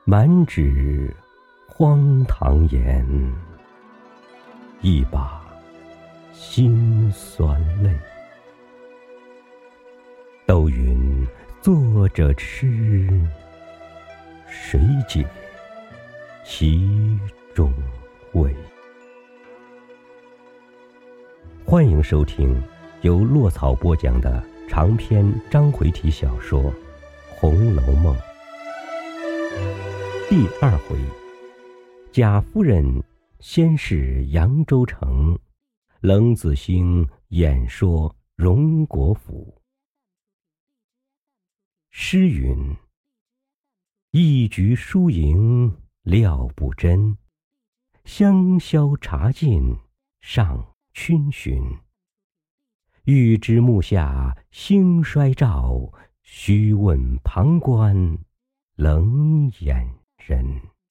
满纸荒唐言，一把辛酸泪。都云作者痴，谁解其中味？欢迎收听由落草播讲的长篇章回体小说《红楼梦》第2回，贾夫人先是扬州城，冷子兴演说荣国府。诗云：一局输赢料不真，香消茶尽上逡巡。欲知幕下兴衰照，须问旁观冷眼人。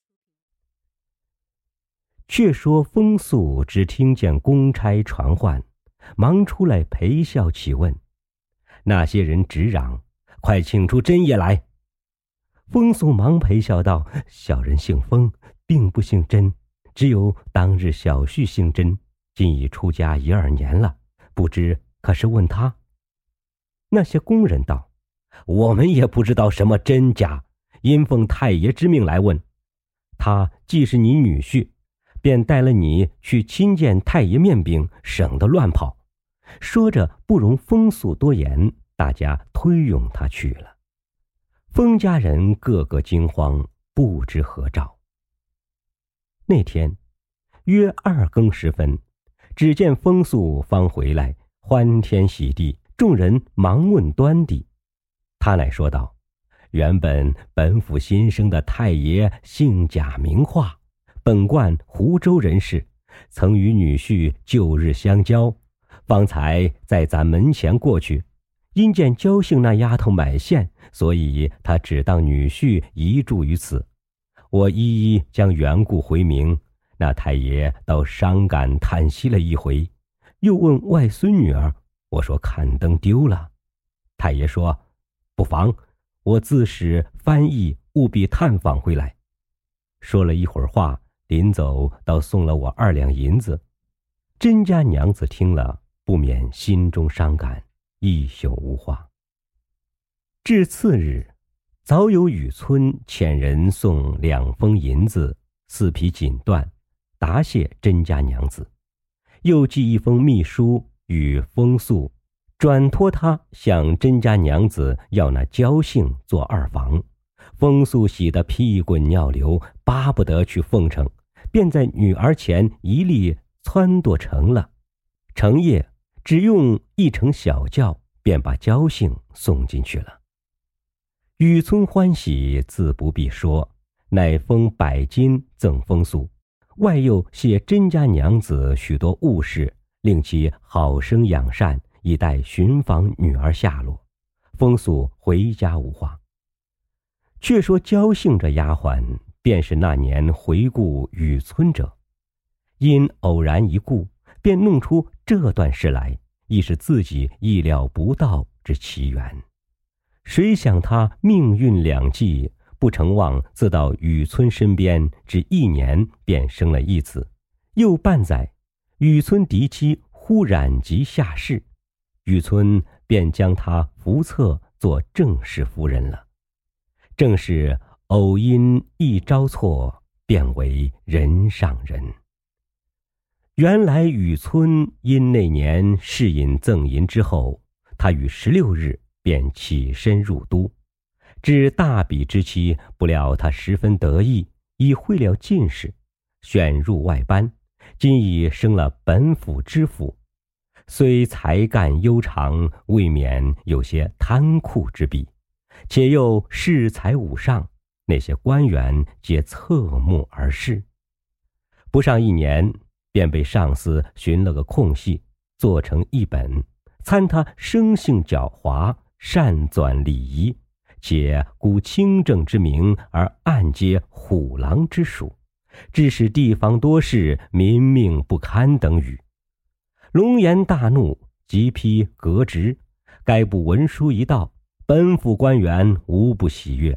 却说风素只听见公差传唤，忙出来陪笑起问。那些人直嚷：快请出真爷来！风素忙陪笑道：小人姓风，并不姓真，只有当日小婿姓真，今已出家1、2年了，不知可是问他？那些工人道：我们也不知道什么真假，因奉太爷之命来问。他既是你女婿，便带了你去亲见太爷面禀，省得乱跑。说着不容风素多言，大家推拥他去了。风家人个个惊慌，不知何兆。那天约2更时分，只见风素方回来，欢天喜地，众人忙问端地。他乃说道：原本府新生的太爷姓贾名化，本贯湖州人士，曾与女婿旧日相交，方才在咱门前过去，因见焦姓那丫头买线，所以他只当女婿移住于此。我一一将缘故回明，那太爷倒伤感叹息了一回，又问外孙女儿，我说看灯丢了。太爷说不妨，我自使翻译务必探访回来。说了一会儿话，临走倒送了我2两银子。甄家娘子听了，不免心中伤感，一宿无话。至次日，早有雨村遣人送2封银子、4匹锦缎，答谢甄家娘子，又寄1封密书与风素，转托他向甄家娘子要那焦姓做2房。风素喜得屁滚尿流，巴不得去奉承，便在女儿前一力撺掇成了。成夜只用1乘小轿，便把焦姓送进去了。雨村欢喜自不必说，乃封100金赠风素，外又谢甄家娘子许多物事，令其好生养善，以待寻访女儿下落。风素回家无话。却说焦姓这丫鬟，便是那年回顾雨村者，因偶然一顾，便弄出这段事来，亦是自己意料不到之奇缘。谁想他命运两际，不成望自到雨村身边，只1年便生了1子。又半载，雨村嫡妻忽染疾下世，雨村便将她扶册做正室夫人了。正是偶因一招错，变为人上人。原来雨村因那年试饮赠银之后，他于16日便起身入都，至大比之期，不料他十分得意，已会了进士，选入外班，今已升了本府知府。虽才干悠长，未免有些贪酷之弊，且又恃才武上，那些官员皆侧目而视。不上1年，便被上司寻了个空隙，做成一本，参他生性狡猾，善纂礼仪，且孤清正之名，而暗接虎狼之属，致使地方多事，民命不堪等语。龙颜大怒，即批革职。该部文书一到，本府官员无不喜悦，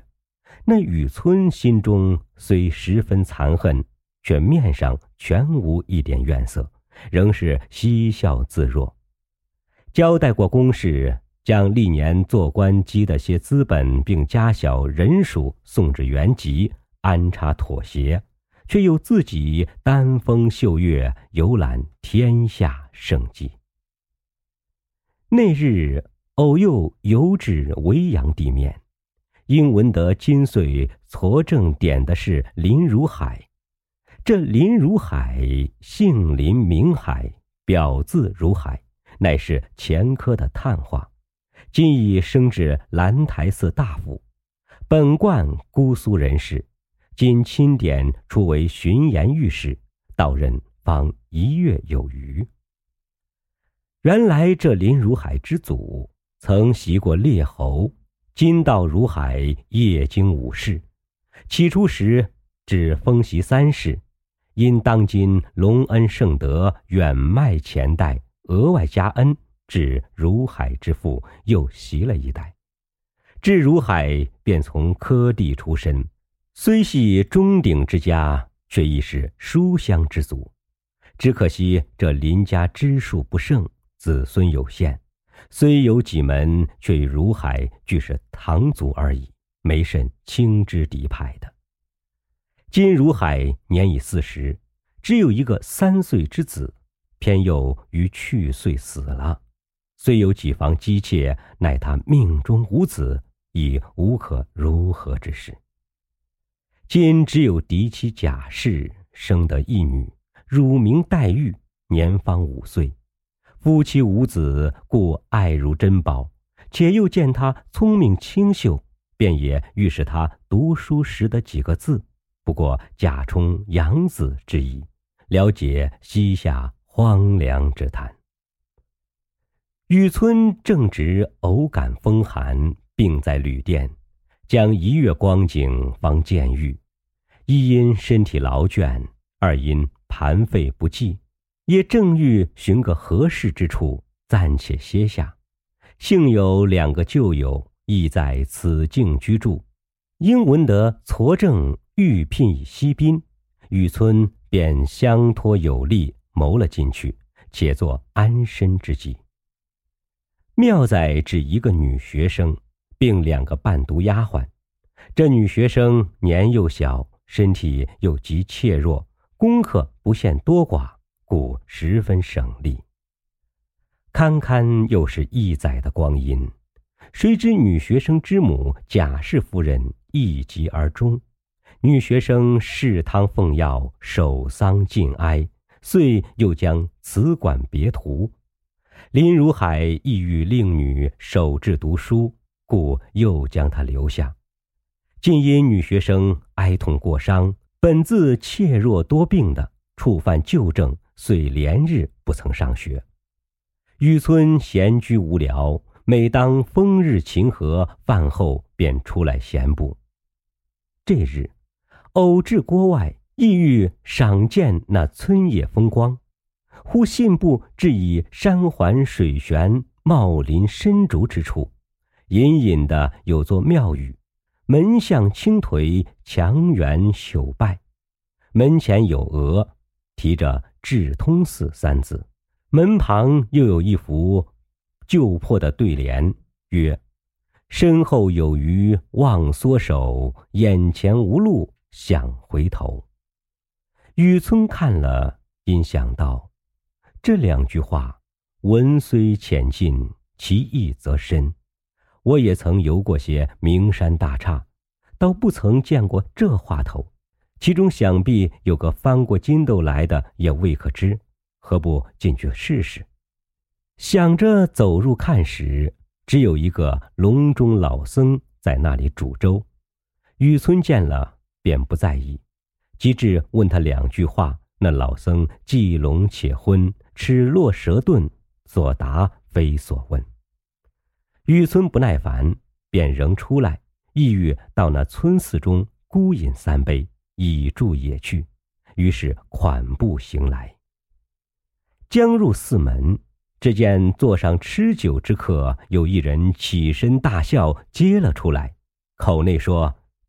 那雨村心中虽十分残恨，却面上全无一点怨色，仍是嬉笑自若。交代过公事，将历年做官积的些资本并家小人属送至原籍，安插妥协，却又自己丹风秀月，游览天下胜迹。那日偶又游至维扬地面，因闻得金穗矬正点的是林如海。这林如海姓林名海，表字如海，乃是前科的探花，今已升至兰台寺大夫，本贯姑苏人士，今钦点出为巡盐御史，到任方1月有余。原来这林如海之祖曾袭过列侯，今到如海夜经武士，起初时只封袭3世，因当今隆恩圣德远迈前代，额外加恩，至如海之父又袭了1代。至如海便从科第出身，虽系中鼎之家，却亦是书香之族。只可惜这林家支数不盛，子孙有限，虽有几门，却与如海俱是堂族而已，没甚轻之敌派的。今如海年已40，只有一个3岁之子，偏又于去岁死了。虽有几房姬妾，乃他命中无子，已无可如何之事。今只有嫡妻贾氏生得一女，乳名黛玉，年方5岁。夫妻无子，故爱如珍宝，且又见他聪明清秀，便也预示他读书识得几个字，不过假充养子之意，了解膝下荒凉之叹。雨村正值偶感风寒，病在旅店，将1月光景方见愈，一因身体劳倦，二因盘费不济，也正欲寻个合适之处暂且歇下。幸有2个旧友亦在此境居住，因闻得矬正欲聘以西宾，雨村便相托有力，谋了进去，且作安身之计。妙在只1个女学生，并2个伴读丫鬟。这女学生年幼小，身体又极怯弱，功课不限多寡，故十分省力。堪堪又是1载的光阴，谁知女学生之母贾氏夫人一疾而终，女学生侍汤奉药，守丧尽哀，遂又将辞馆别途。林如海意欲令女守志读书，故又将她留下。竟因女学生哀痛过伤，本自怯弱多病的，触犯旧症，遂连日不曾上学。雨村闲居无聊，每当风日晴和，饭后便出来闲步。这日偶至郭外，意欲赏见那村野风光，忽信步至以山环水悬、茂林深竹之处，隐隐的有座庙宇，门向青颓，墙垣朽败，门前有额，题着智通寺3字，门旁又有一幅旧破的对联，曰：身后有余忘缩手，眼前无路想回头。雨村看了，因想到这2句话，文虽浅近，其意则深。我也曾游过些名山大刹，倒不曾见过这话头，其中想必有个翻过筋斗来的，也未可知，何不进去试试？想着走入看时，只有一个笼中老僧在那里煮粥。雨村见了便不在意，及至问他2句话，那老僧既聋且昏，齿落舌钝，所答非所问。雨村不耐烦，便仍出来，意欲到那村寺中孤饮3杯，以助也去。于是款步行来。将入寺门，只见座上吃酒之客，有一人起身大笑，接了出来，口内说：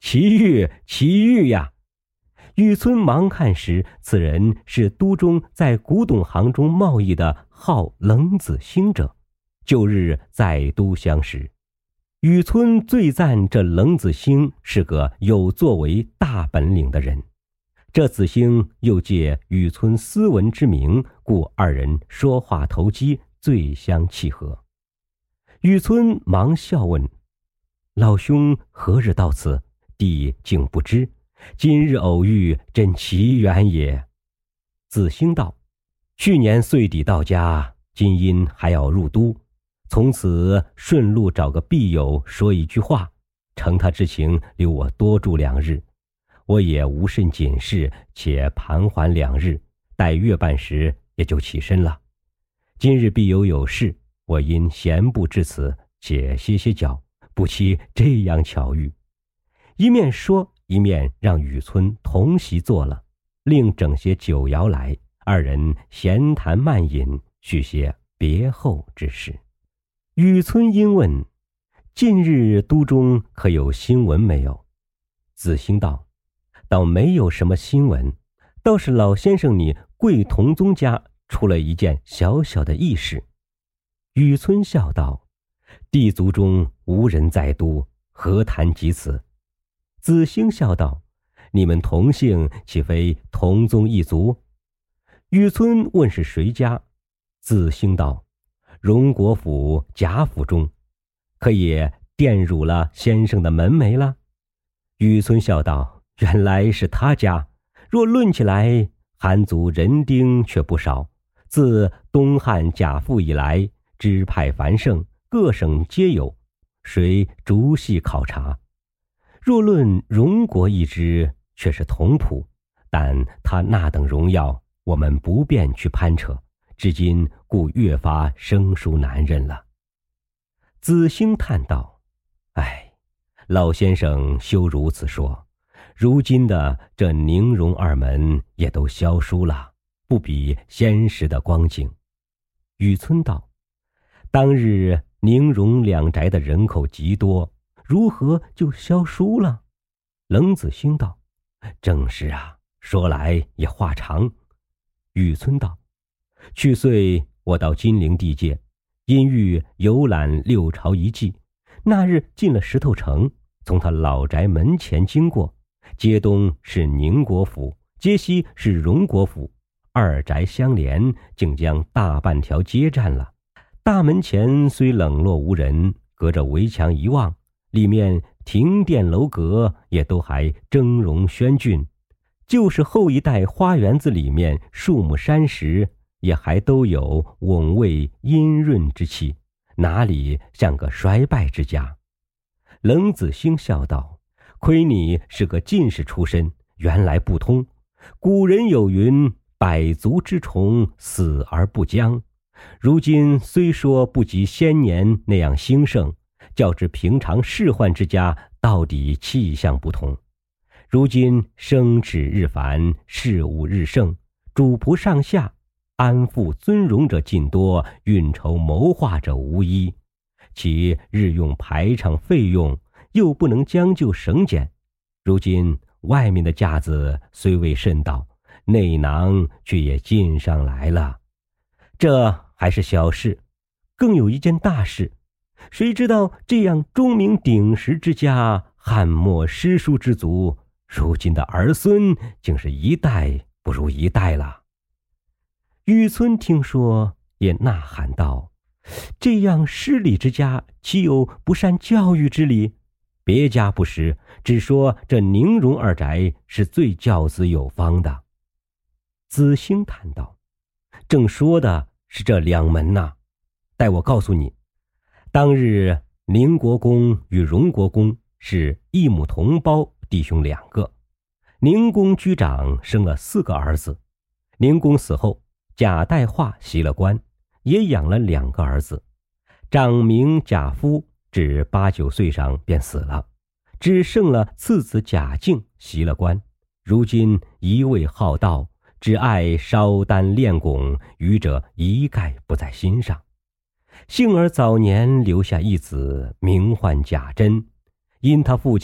奇遇，奇遇呀！雨村忙看时，此人是都中在古董行中贸易的号冷子兴者，旧日在都相识。雨村最赞这冷子兴是个有作为大本领的人，这子兴又借雨村斯文之名，故二人说话投机，最相契合。雨村忙笑问：老兄何日到此？弟竟不知，今日偶遇，真奇缘也。子兴道：去年岁底到家，今因还要入都，从此顺路找个庇友说一句话，承他之情，留我多住2日。我也无甚紧事，且盘桓2日，待月半时也就起身了。今日必有事，我因闲步至此，且歇脚，不期这样巧遇。一面说，一面让雨村同席坐了，另整些酒肴来，二人闲谈慢饮，叙些别后之事。雨村因问：近日都中可有新闻没有？子兴道：倒没有什么新闻，倒是老先生你贵同宗家出了一件小小的异事。雨村笑道：弟族中无人在都，何谈及此？子兴笑道：你们同姓，岂非同宗一族？雨村问是谁家？子兴道：荣国府贾府中，可也玷辱了先生的门楣了？雨村笑道：原来是他家。若论起来，韩族人丁却不少，自东汉贾父以来，支派繁盛，各省皆有，谁逐细考察。若论荣国一支，却是同谱，但他那等荣耀，我们不便去攀扯，至今故越发生疏难认了。子兴叹道：哎，老先生休如此说，如今的这宁荣二门也都消疏了，不比先时的光景。雨村道：当日宁荣2宅的人口极多，如何就消疏了？冷子兴道：正是啊，说来也话长。雨村道：去岁我到金陵地界，因欲游览6朝遗迹，那日进了石头城，从他老宅门前经过，街东是宁国府，街西是荣国府，2宅相连，竟将大半条街占了。大门前虽冷落无人，隔着围墙一望，里面亭殿楼阁也都还峥嵘轩峻，就是后一带花园子里面树木山石也还都有蓊蔚阴润之气，哪里像个衰败之家？冷子兴笑道：亏你是个进士出身，原来不通。古人有云：百足之虫，死而不僵。如今虽说不及先年那样兴盛，较之平常仕宦之家，到底气象不同。如今生齿日繁，事务日盛，主仆上下安富尊荣者尽多，运筹谋划者无一，其日用排场费用又不能将就省减。如今外面的架子虽未甚到，内囊却也进上来了。这还是小事，更有一件大事。谁知道这样钟鸣鼎食之家，汉末诗书之族，如今的儿孙竟是一代不如一代了。雨村听说，也呐喊道：这样失礼之家，岂有不善教育之理？别家不识，只说这宁荣2宅是最教子有方的。子兴叹道：正说的是这2门呐，待我告诉你。当日宁国公与荣国公是一母同胞弟兄2个，宁公居长生了4个儿子。宁公死后，贾代化袭了官，也养了2个儿子。长名贾夫至8、9岁上便死了，只剩了次子贾敬袭了官。如今一味好道，只爱烧丹炼汞，余者一概不在心上。幸而早年留下一子，名唤贾珍，因他父亲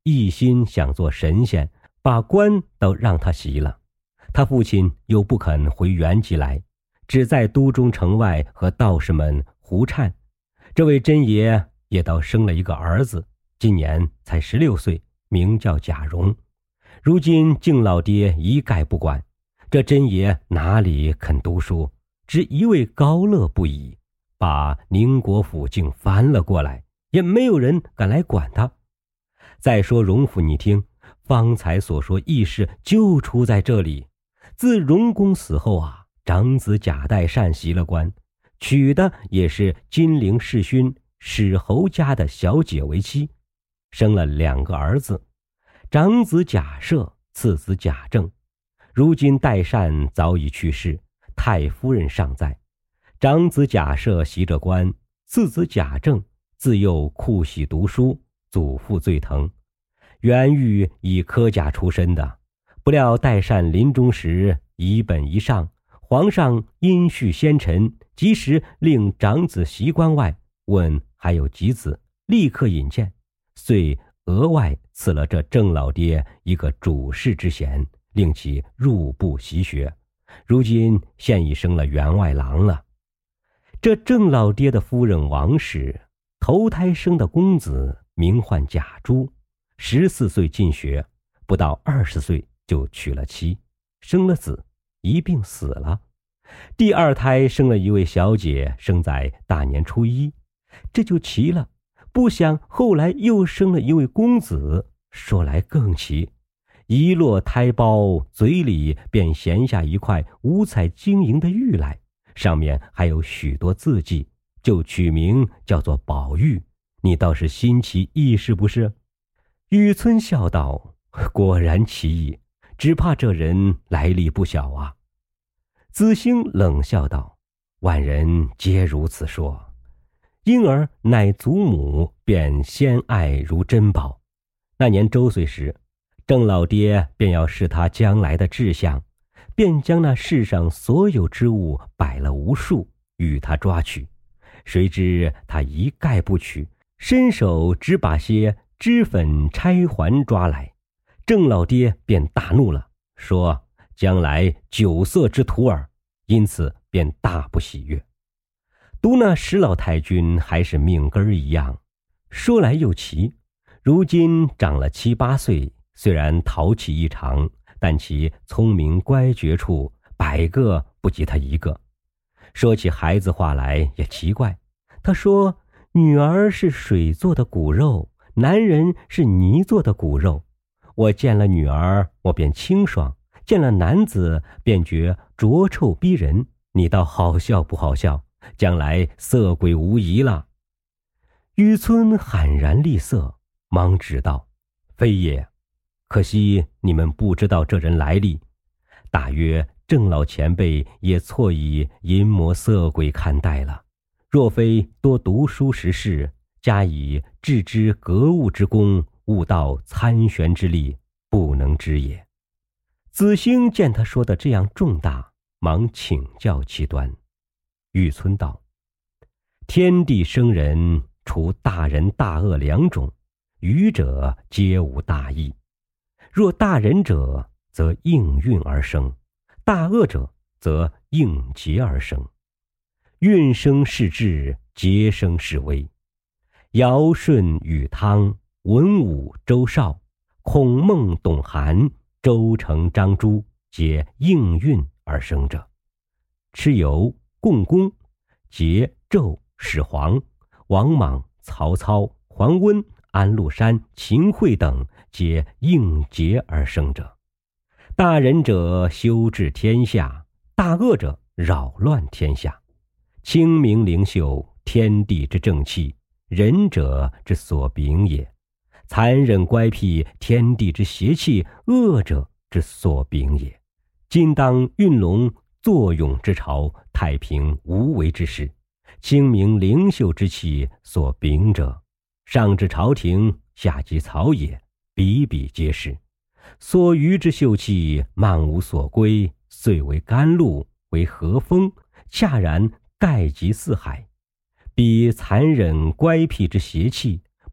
一心想做神仙，把官都让他袭了。他父亲又不肯回原籍来，只在都中城外和道士们胡颤。这位真爷也倒生了一个儿子，今年才16岁，名叫贾蓉。如今敬老爹一概不管，这真爷哪里肯读书，只一味高乐不已，把宁国府竟翻了过来，也没有人敢来管他。再说荣府，你听，方才所说异事就出在这里。自荣公死后啊，长子贾代善袭了官，娶的也是金陵世勋史侯家的小姐为妻，生了2个儿子，长子贾赦，次子贾政。如今代善早已去世，太夫人尚在，长子贾赦袭着官，次子贾政自幼酷喜读书，祖父最疼。原欲以科甲出身的，不料代善临终时遗本遗上，皇上因恤先臣，及时令长子袭官外，问还有几子，立刻引荐，遂额外赐了这郑老爹一个主事之衔，令其入部习学。如今现已升了员外郎了。这郑老爹的夫人王氏头胎生的公子，名唤贾珠，14岁进学，不到20岁就娶了妻，生了子，一并死了。第2胎生了一位小姐，生在大年初1，这就奇了。不想后来又生了一位公子，说来更奇，一落胎胞，嘴里便衔下一块五彩晶莹的玉来，上面还有许多字迹，就取名叫做宝玉。你倒是新奇异是不是？雨村笑道：果然奇异，只怕这人来历不小啊。子兴冷笑道：万人皆如此说，因而乃祖母便先爱如珍宝。那年周岁时，郑老爹便要视他将来的志向，便将那世上所有之物摆了无数，与他抓取。谁知他一概不取，伸手只把些脂粉钗环抓来。郑老爹便大怒了，说将来酒色之徒耳，因此便大不喜悦。独那史老太君还是命根一样。说来又奇，如今长了7、8岁，虽然淘气异常，但其聪明乖觉处100个不及他一个。说起孩子话来也奇怪，他说女儿是水做的骨肉，男人是泥做的骨肉。我见了女儿，我便清爽；见了男子，便觉浊臭逼人。你倒好笑不好笑？将来色鬼无疑了。雨村赧然厉色，忙指道：非也，可惜你们不知道这人来历。大约郑老前辈也错以淫魔色鬼看待了，若非多读书识事，加以致知格物之功，悟道参玄之力，不能知也。子兴见他说的这样重大，忙请教其端。玉村道：天地生人，除大仁大恶2种，愚者皆无大义。若大仁者，则应运而生；大恶者，则应劫而生。运生是治，劫生是危。尧舜禹汤，文武周绍，孔孟董韩，周成张朱，皆应运而生者。蚩尤、共工、桀、纣、始皇、王莽、曹操、桓温、安禄山、秦桧等，皆应劫而生者。大仁者修治天下，大恶者扰乱天下。清明灵秀，天地之正气，仁者之所秉也；残忍乖僻，天地之邪气，恶者之所秉也。今当运龙作俑之朝，太平无为之事，清明灵秀之气所秉者，上至朝廷，下及草野，比比皆是。所余之秀气，漫无所归，遂为甘露，为和风，恰然盖及四海。彼残忍乖僻之邪气，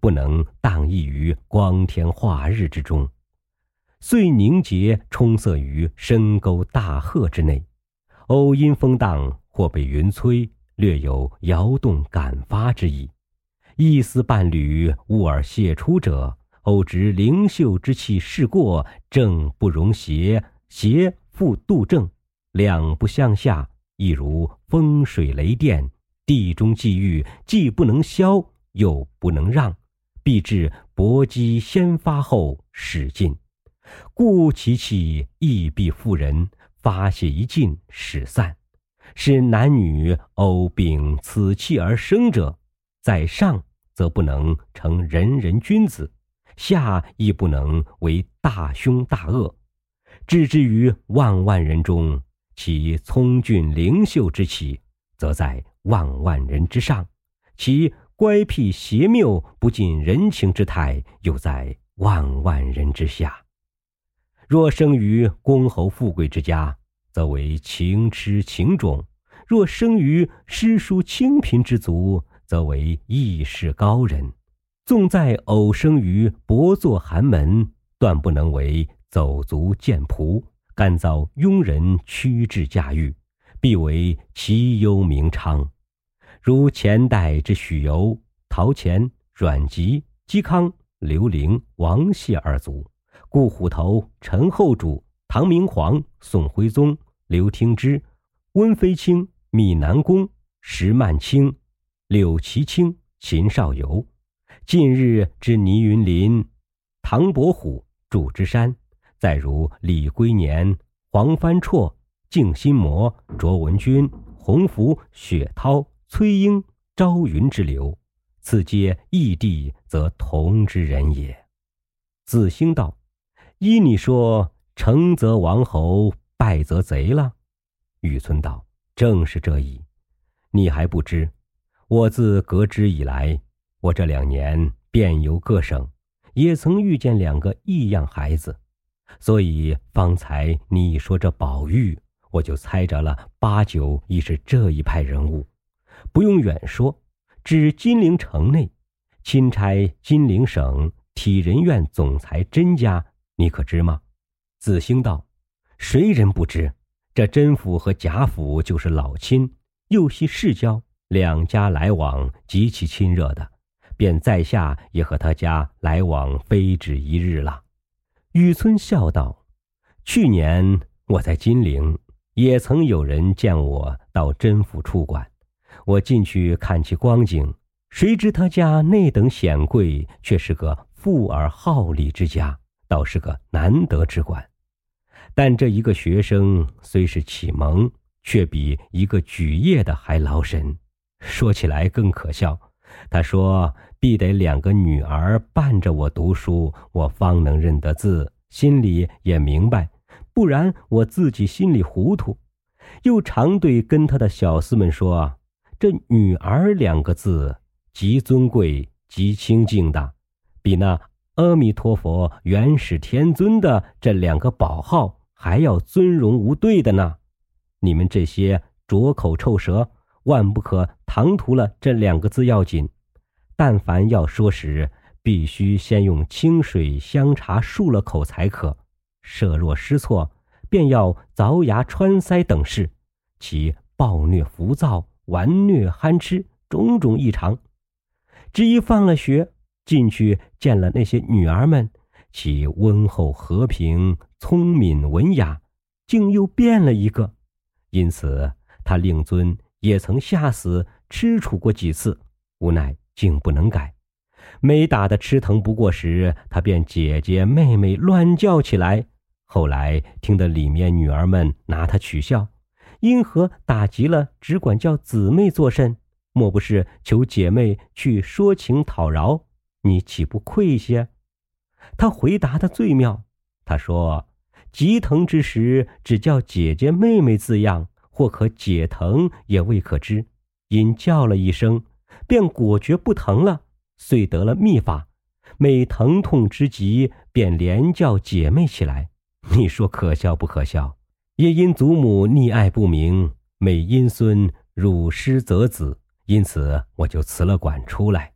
不能荡逸于光天化日之中，遂凝结冲塞于深沟大壑之内，偶因风荡或被云摧，略有摇动感发之意。一丝半缕误而泄出者，偶值灵秀之气事过，正不容邪，邪复度正，两不相下，亦如风水雷电，地中际遇，既不能消，又不能让，必至搏击先发后使尽，故其气亦必复人，发泄一尽始散。是男女偶秉此气而生者，在上则不能成人人君子，下亦不能为大凶大恶，置之于万万人中，其聪俊灵秀之气，则在万万人之上，其乖僻邪谬不近人情之态，又在万万人之下。若生于公侯富贵之家，则为情痴情种；若生于诗书清贫之族，则为义士高人。纵在偶生于薄作寒门，断不能为走卒贱仆，甘遭庸人屈制驾驭，必为其忧名昌。如前代之许由、陶潜、阮籍、嵇康、刘伶、王谢二族，顾虎头、陈后主、唐明皇、宋徽宗、刘听之、温飞卿、米南公、石曼卿、柳其清、秦少游，近日之倪云林、唐伯虎、祝枝山，再如李龟年、黄帆绰、敬心魔、卓文君、洪福、雪涛、崔莺、朝云之流，此皆异地，则同之人也。子兴道：依你说，成则王侯，败则贼了。雨村道：正是这意。你还不知，我自革职以来，我这2年遍游各省，也曾遇见2个异样孩子，所以方才你一说这宝玉，我就猜着了8、9亦是这一派人物。不用远说，指金陵城内，钦差金陵省体仁院总裁甄家，你可知吗？子兴道：谁人不知？这甄府和贾府就是老亲，又系世交，2家来往极其亲热的，便在下也和他家来往非止一日了。雨村笑道：去年我在金陵，也曾有人见我到甄府处馆，我进去看其光景，谁知他家那等显贵，却是个富而好礼之家，倒是个难得之馆。但这一个学生虽是启蒙，却比一个举业的还劳神。说起来更可笑，他说必得2个女儿伴着我读书，我方能认得字，心里也明白，不然我自己心里糊涂。又常对跟他的小厮们说，这女儿2个字极尊贵极清净的，比那阿弥陀佛元始天尊的这2个宝号还要尊荣无对的呢。你们这些拙口臭舌，万不可唐突了这2个字要紧。但凡要说时，必须先用清水香茶漱了口才可，设若失错，便要凿牙穿腮等事，其暴虐浮躁、顽虐憨痴，种种异常。只一放了学，进去见了那些女儿们，其温厚和平、聪敏文雅，竟又变了一个。因此他令尊也曾下死吃处过几次，无奈竟不能改。每打得吃疼不过时，他便姐姐妹妹乱叫起来。后来听得里面女儿们拿他取笑，因何打急了只管叫姊妹作甚？莫不是求姐妹去说情讨饶？你岂不愧些？他回答得最妙，他说急疼之时，只叫姐姐妹妹字样，或可解疼也未可知。因叫了一声，便果觉不疼了，遂得了秘法，每疼痛之极，便连叫姐妹起来。你说可笑不可笑？也因祖母溺爱不明，每因孙辱师责子，因此我就辞了馆出来。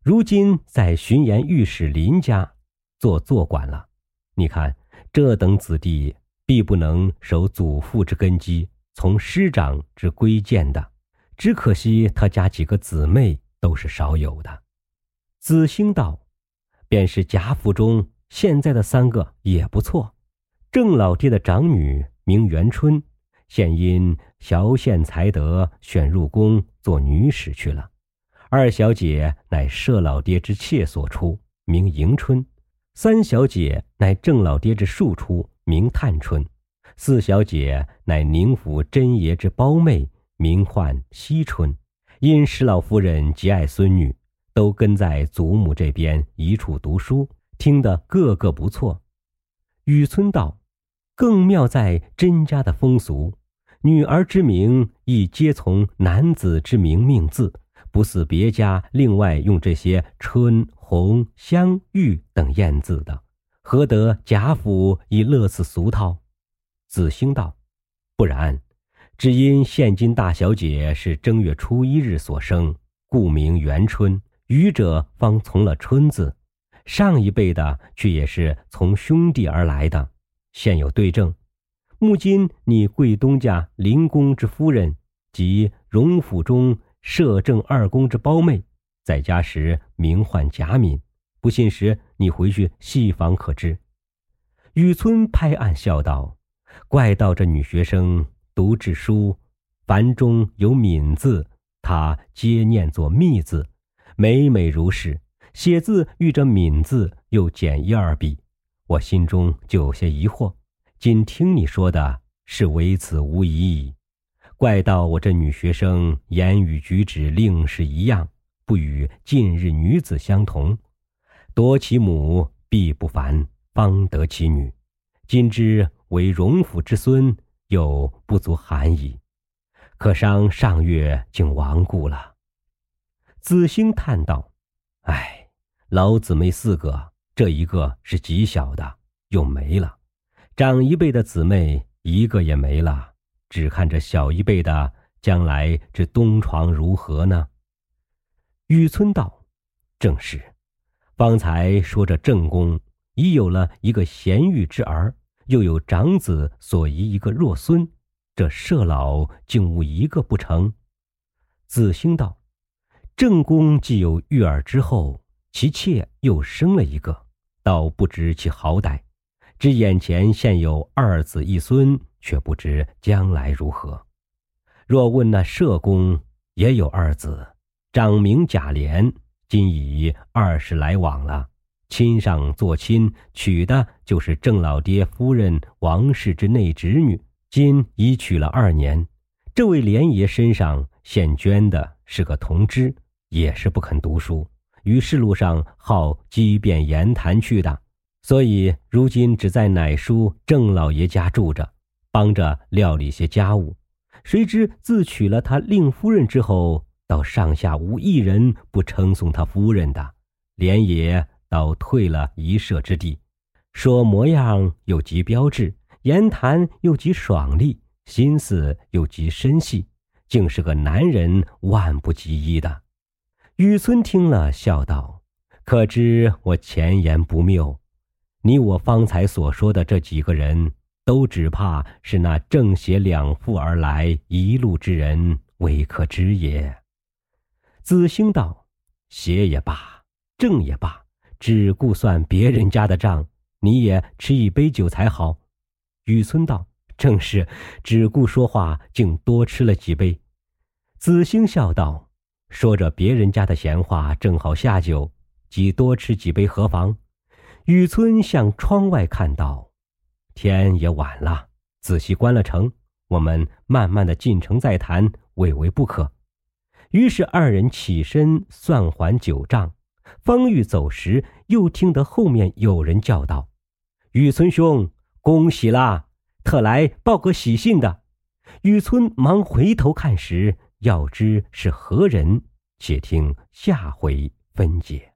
如今在巡盐御史林家做坐馆了。你看这等子弟，必不能守祖父之根基，从师长之规谏的。只可惜他家几个姊妹都是少有的。子兴道：便是贾府中现在的3个也不错。郑老爹的长女名元春，现因小县才德，选入宫做女史去了。2小姐乃舍老爹之妾所出，名迎春。3小姐乃郑老爹之庶出，名探春。4小姐乃宁府真爷之胞妹，名唤惜春。因石老夫人极爱孙女，都跟在祖母这边一处读书，听得个个不错。雨村道：更妙在甄家的风俗，女儿之名亦皆从男子之名命字，不似别家另外用这些春、红、香、玉等艳字的，何得贾府以乐此俗套？子兴道：不然，只因现今大小姐是正月初1日所生，故名元春，余者方从了春字，上一辈的却也是从兄弟而来的，现有对证。目今你贵东家林公之夫人及荣府中摄政2公之胞妹，在家时名唤贾敏，不信时你回去细访可知。雨村拍案笑道：怪道这女学生读治书，凡中有敏字，她皆念作密字，每每如是，写字遇着敏字又减1、2笔，我心中就有些疑惑，今听你说的是唯此无疑矣。怪道我这女学生言语举止另是一样，不与近日女子相同，夺其母必不凡，方得其女，今之为荣府之孙，又不足罕矣。可伤上月竟亡故了。子兴叹道：唉，老姊妹4个，这一个是极小的，又没了。长一辈的姊妹1个也没了，只看这小一辈的将来之东床如何呢？雨村道：正是，方才说着正宫已有了一个贤玉之儿，又有长子所遗一个弱孙，这舍老竟无1个不成？子兴道：正宫既有玉儿之后，其妾又生了1个，倒不知其好歹，只眼前现有2子1孙，却不知将来如何。若问那舍公也有2子，长名贾琏，今已20来往了，亲上做亲，娶的就是郑老爹夫人王氏之内侄女，今已娶了2年。这位琏爷身上现捐的是个同知，也是不肯读书，于仕路上好机变言谈去的，所以如今只在奶叔郑老爷家住着，帮着料理些家务。谁知自娶了他令夫人之后，到上下无一人不称颂他夫人的，琏爷倒退了一舍之地，说模样又极标致，言谈又极爽利，心思又极深细，竟是个男人万不及一的。雨村听了笑道：可知我前言不谬，你我方才所说的这几个人，都只怕是那正邪两副而来一路之人，未可知也。子兴道：邪也罢，正也罢，只顾算别人家的账，你也吃1杯酒才好。雨村道：正是，只顾说话，竟多吃了几杯。子兴笑道：说着别人家的闲话，正好下酒，即多吃几杯何妨？雨村向窗外看道：天也晚了，仔细关了城，我们慢慢的进城再谈，未为不可。于是2人起身算还酒账，方欲走时，又听得后面有人叫道：雨村兄，恭喜啦，特来报个喜信的。雨村忙回头看时，要知是何人，且听下回分解。